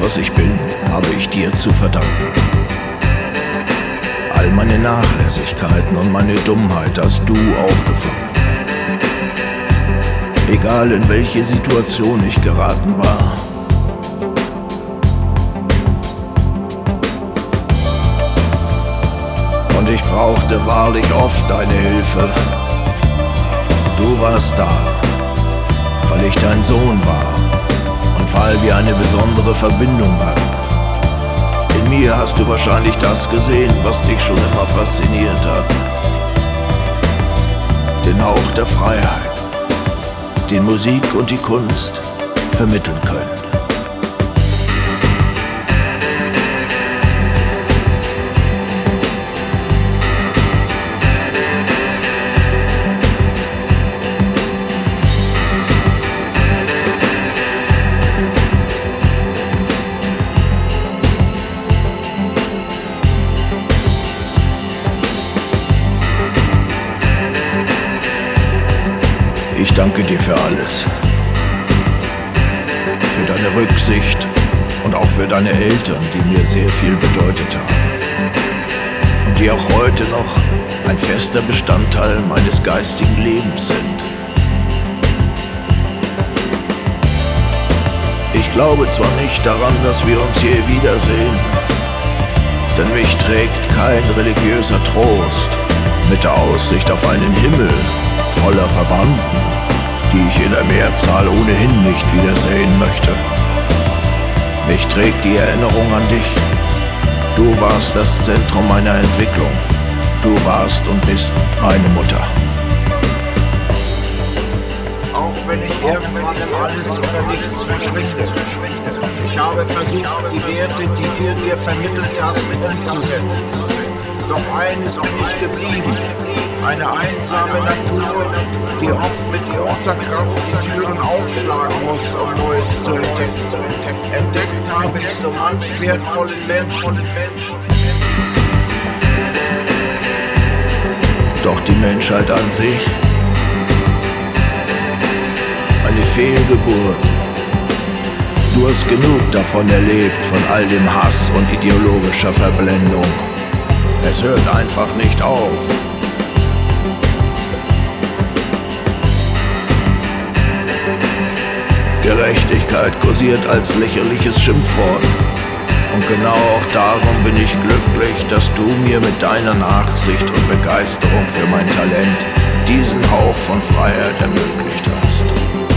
was ich bin, habe ich dir zu verdanken. All meine Nachlässigkeiten und meine Dummheit hast du aufgefangen. Egal in welche Situation ich geraten war. Und ich brauchte wahrlich oft deine Hilfe. Du warst da, weil ich dein Sohn war und weil wir eine besondere Verbindung hatten. In mir hast du wahrscheinlich das gesehen, was dich schon immer fasziniert hat. Den Hauch der Freiheit, den Musik und die Kunst vermitteln können. Ich danke dir für alles. Für deine Rücksicht und auch für deine Eltern, die mir sehr viel bedeutet haben. Und die auch heute noch ein fester Bestandteil meines geistigen Lebens sind. Ich glaube zwar nicht daran, dass wir uns je wiedersehen, denn mich trägt kein religiöser Trost mit der Aussicht auf einen Himmel voller Verwandten, die ich in der Mehrzahl ohnehin nicht wiedersehen möchte. Mich trägt die Erinnerung an dich. Du warst das Zentrum meiner Entwicklung. Du warst und bist meine Mutter. Auch wenn ich irgendwann im Alles oder Nichts verschwinde. Ich habe versucht, die Werte, die du mir vermittelt hast, umzusetzen. Doch eines bin ich geblieben. Eine einsame Natur, die oft mit großer Kraft die Türen aufschlagen muss, um Neues zu entdecken. Entdeckt habe ich so manch wertvollen Menschen. Doch die Menschheit an sich, eine Fehlgeburt. Du hast genug davon erlebt, von all dem Hass und ideologischer Verblendung. Es hört einfach nicht auf. Gerechtigkeit kursiert als lächerliches Schimpfwort. Und genau auch darum bin ich glücklich, dass du mir mit deiner Nachsicht und Begeisterung für mein Talent diesen Hauch von Freiheit ermöglicht hast.